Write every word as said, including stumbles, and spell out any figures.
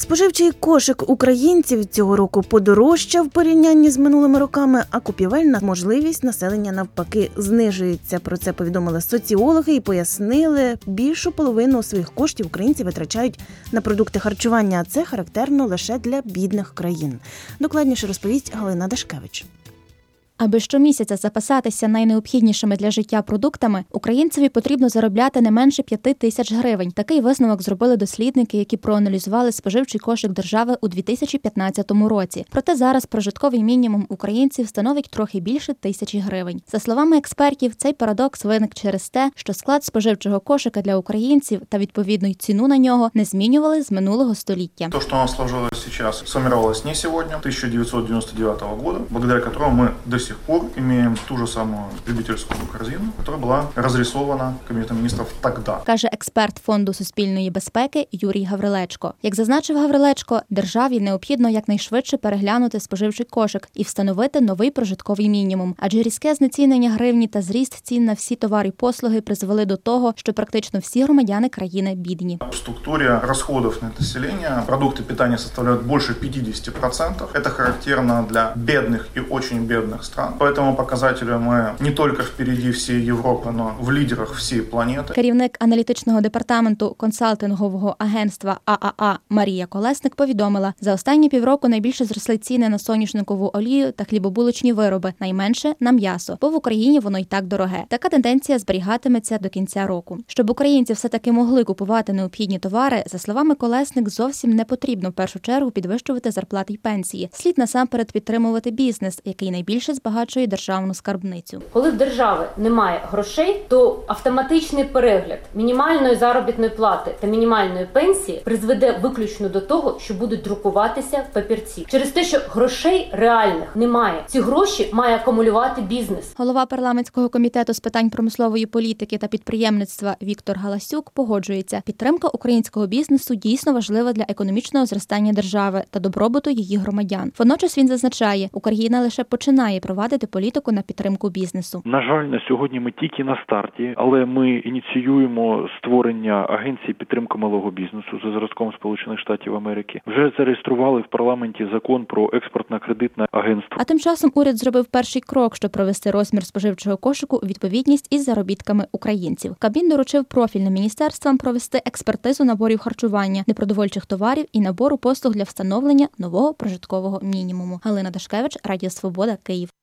Споживчий кошик українців цього року подорожчав в порівнянні з минулими роками, а купівельна можливість населення навпаки знижується. Про це повідомили соціологи і пояснили, більшу половину своїх коштів українці витрачають на продукти харчування, а це характерно лише для бідних країн. Докладніше розповість Галина Дашкевич. Аби щомісяця запасатися найнеобхіднішими для життя продуктами, українцеві потрібно заробляти не менше п'яти тисяч гривень. Такий висновок зробили дослідники, які проаналізували споживчий кошик держави у дві тисячі п'ятнадцятому році. Проте зараз прожитковий мінімум українців становить трохи більше тисячі гривень. За словами експертів, цей парадокс виник через те, що склад споживчого кошика для українців та відповідно й ціну на нього не змінювали з минулого століття. То, що у нас сложилось сейчас, сформировалось не сьогодні, тисяча дев'ятсот дев'яносто дев'ятого года, благодаря которому мы до сих пор имеем ту же самую любительскую корзину, которая была разрисована Кабінетом міністрів тогда. Каже експерт Фонду суспільної безпеки Юрій Гаврилечко. Як зазначив Гаврилечко, державі необхідно якнайшвидше переглянути споживчий кошик і встановити новий прожитковий мінімум. Адже різке знецінення гривні та зріст цін на всі товари і послуги призвели до того, що практично всі громадяни країни бідні. В структурі розходів на населення продукти питання составляють більше п'ятдесят відсотків. Це характерно для бідних і дуже бідних стран. По этому показателю мы не только впереди всей Европы, но в лидерах всей планеты. Керівник аналітичного департаменту консалтингового агентства А А А Марія Колесник повідомила, за останні півроку найбільше зросли ціни на соняшникову олію та хлібобулочні вироби, найменше на м'ясо, бо в Україні воно й так дороге. Така тенденція зберігатиметься до кінця року. Щоб українці все-таки могли купувати необхідні товари, за словами Колесник, зовсім не потрібно в першу чергу підвищувати зарплати й пенсії. Слід насамперед підтримувати бізнес, який найбільше збагачує державну скарбницю. Коли в держави немає грошей, то автоматичний перегляд мінімальної заробітної плати та мінімальної пенсії призведе виключно до того, що будуть друкуватися папірці. Через те, що грошей реальних немає. Ці гроші має акумулювати бізнес. Голова парламентського комітету з питань промислової політики та підприємництва Віктор Галасюк погоджується. Підтримка українського бізнесу дійсно важлива для економічного зростання держави та добробуту її громадян. Водночас він зазначає, Україна лише починає провадити політику на підтримку бізнесу. На жаль, на сьогодні ми тільки на старті, але ми ініціюємо створення агенції підтримки малого бізнесу за зразком Сполучених Штатів Америки. Вже зареєстрували в парламенті закон про експортно-кредитне агентство. А тим часом уряд зробив перший крок, щоб провести розмір споживчого кошику у відповідність із заробітками українців. Кабмін доручив профільним міністерствам провести експертизу наборів харчування, непродовольчих товарів і набору послуг для встановлення нового прожиткового мінімуму. Галина Дашкевич, Радіо Свобода, Київ.